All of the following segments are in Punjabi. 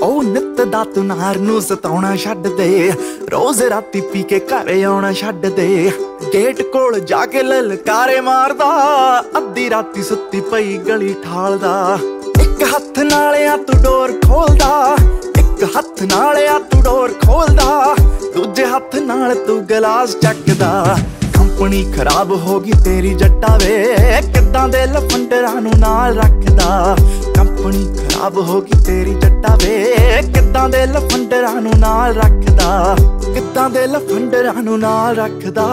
ਉਹ ਨਿੱਤ ਦਾ ਤੂੰ ਨਾਰ ਨੂੰ ਸਤਾਉਣਾ ਛੱਡ ਦੇ, ਰੋਜ਼ ਰਾਤੀ ਪੀ ਕੇ ਘਰ ਆਉਣਾ ਛੱਡ ਦੇ। ਗੇਟ ਕੋਲ ਜਾ ਕੇ ਲਲਕਾਰੇ ਮਾਰਦਾ, ਅੱਧੀ ਰਾਤੀ ਸੁੱਤੀ ਪਈ ਗਲੀ ਠਾਲਦਾ। ਇੱਕ ਹੱਥ ਨਾਲ ਆ ਤੂੰ ਡੋਰ ਖੋਲਦਾ, ਇੱਕ ਹੱਥ ਨਾਲ ਆ ਤੂੰ ਡੋਰ ਖੋਲਦਾ, ਦੂਜੇ ਹੱਥ ਨਾਲ ਤੂੰ ਗਲਾਸ ਚੱਕਦਾ। ਕੰਪਨੀ ਖਰਾਬ ਹੋ ਗਈ ਤੇਰੀ ਜੱਟਾ ਵੇ, ਕਿੱਦਾਂ ਦੇ ਲਫੰਡਰਾਂ ਨੂੰ ਨਾਲ ਰੱਖਦਾ। ਕੰਪਨੀ ਖਰਾਬ ਹੋ ਗਈ ਤੇਰੀ ਜੱਟਾ ਵੇ, ਕਿੱਦਾਂ ਦੇ ਲਫੰਡਰਾਂ ਨੂੰ ਨਾਲ ਰੱਖਦਾ, ਕਿੱਦਾਂ ਦੇ ਲਫੰਡਰਾਂ ਨੂੰ ਨਾਲ ਰੱਖਦਾ।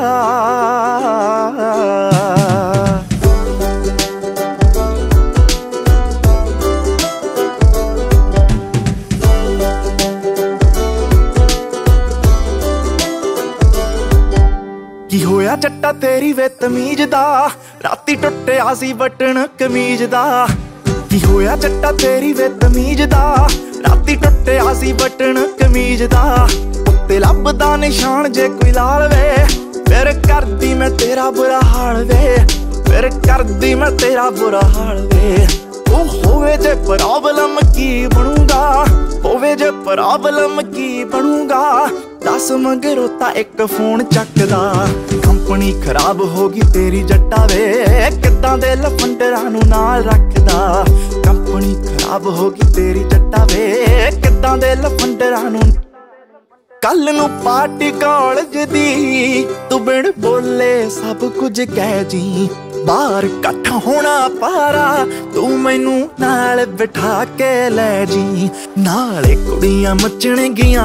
ਕੀ ਹੋਇਆ ਜੱਟਾ ਤੇਰੀ ਵੇ ਤਮੀਜ਼ ਦਾ, ਰਾਤੀ ਟੁੱਟਿਆ ਸੀ ਬਟਨ ਕਮੀਜ਼ ਦਾ। ਕੀ ਹੋਇਆ ਜੱਟਾ ਤੇਰੀ ਵੇ ਤਮੀਜ਼ ਦਾ, ਰਾਤੀ ਟੁੱਟਿਆ ਸੀ ਬਟਨ ਕਮੀਜ਼ ਦਾ। ਉੱਤੇ ਲੱਭਦਾ ਨਿਸ਼ਾਨ ਜੇ ਕੋਈ ਲਾਲ ਵੇ, ਫਿਰ ਕਰਦੀ ਮੈਂ ਤੇਰਾ ਬੁਰਾ ਹਾਲ ਵੇ, ਫਿਰ ਕਰਦੀ ਮੈਂ ਤੇਰਾ ਬੁਰਾ ਹਾਲ ਵੇ। ਉਹ ਹੋਵੇ ਜੇ ਪ੍ਰੋਬਲਮ ਕੀ ਬਣੂਗਾ, ਹੋਵੇ ਜੇ ਪ੍ਰੋਬਲਮ ਕੀ ਬਣੂਗਾ, ਦੱਸ ਮਗਰੋਂ ਤਾਂ ਇੱਕ ਫੋਨ ਚੱਕਦਾ। ਕੰਪਨੀ ਖਰਾਬ ਹੋ ਗਈ ਤੇਰੀ ਜੱਟਾ ਵੇ, ਕਿੱਦਾਂ ਦੇ ਲਫੰਡਰਾਂ ਨੂੰ ਨਾਲ ਰੱਖਦਾ। ਕੰਪਨੀ ਖਰਾਬ ਹੋ ਗਈ ਤੇਰੀ ਜੱਟਾ ਵੇ, ਕਿੱਦਾਂ ਦੇ ਲਫੰਡਰਾਂ ਨੂੰ। ਕੱਲ ਨੂੰ ਪਾਰਟੀ ਕਾਲਜ ਦੀ, ਤੂੰ ਬਿਨ ਬੋਲੇ ਸਭ ਕੁਝ ਕਹਿ ਜੀ। ਬਾਹਰ ਇਕੱਠ ਹੋਣਾ ਪਾਰਾ, ਤੂੰ ਮੈਨੂੰ ਨਾਲ ਬਿਠਾ ਕੇ ਲੈ ਜੀ। ਨਾਲੇ ਕੁੜੀਆਂ ਮੱਚਣਗੀਆਂ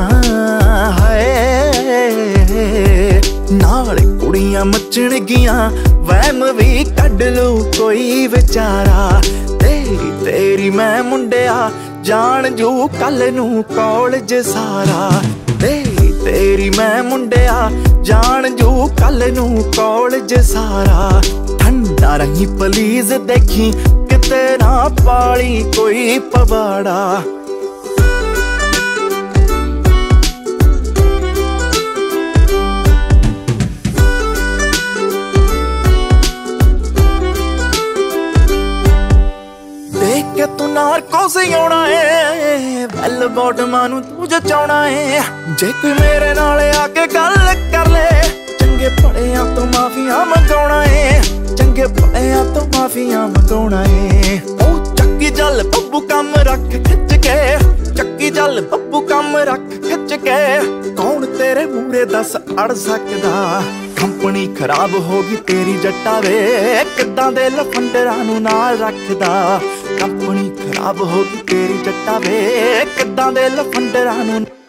ਹਾਏ, ਨਾਲੇ ਕੁੜੀਆਂ ਮੱਚਣਗੀਆਂ, ਵਹਿਮ ਵੀ ਕੱਢ ਲੂ ਕੋਈ ਵਿਚਾਰਾ। ਤੇਰੀ ਮੈਂ ਮੁੰਡਿਆ ਜਾਣ ਜੂ ਕੱਲ ਨੂੰ ਕਾਲਜ ਸਾਰਾ। ਤੇਰੀ ਮੈਂ ਮੁੰਡਿਆ ਜਾਣ ਜੂ ਕੱਲ ਨੂੰ ਕਾਲਜ ਸਾਰਾ। ਠੰਡਾ ਰਹੀ ਪਲੀਜ਼ ਦੇਖੀ, ਕਿਤੇ ਨਾ ਪਾਲੀ ਕੋਈ ਪਵਾੜਾ। ਦੇਖ ਕੇ ਤੂੰ ਨਾਰਕੋਸ ਆਉਣਾ ਏ, ਬੈਲ ਬੋਟਮਾਂ ਨੂੰ ਤੂੰ ਜਚਾਉਣਾ ਏ। ਜੇ ਕੋਈ ਮੇਰੇ ਨਾਲ ਆ ਕੇ ਗੱਲ ਕਰ ਲੈ, ਚੰਗੇ ਭਲਿਆਂ ਤੋਂ ਮਾਫੀਆਂ ਮੰਗਾਉਣਾ ਏ, ਚੰਗੇ ਭਲਿਆਂ ਤੋਂ ਮਾਫੀਆਂ ਮੰਗਾਉਣਾ ਏ। ਉਹ ਚੱਕੀ ਚੱਲ ਬੱਬੂ ਕੰਮ ਰੱਖ ਖਿੱਚ ਕੇ, ਚੱਕੀ ਚੱਲ ਬੱਬੂ ਕੰਮ ਰੱਖ ਖਿੱਚ ਕੇ। ਕੌਣ ਤੇਰੇ ਮੂਹਰੇ ਦੱਸ ਅੜ ਸਕਦਾ। ਕੰਪਨੀ ਖਰਾਬ ਹੋ ਗਈ ਤੇਰੀ ਜੱਟਾ ਵੇ, ਕਿੱਦਾਂ ਦੇ ਲਫੰਡਰਾਂ ਨੂੰ ਨਾਲ ਰੱਖਦਾ। ਕੰਪਨੀ ਖਰਾਬ ਹੋ ਗਈ ਤੇਰੀ ਜੱਟਾ ਵੇ, ਕਿੱਦਾਂ ਦੇ ਲਫੰਡਰਾਂ ਨੂੰ।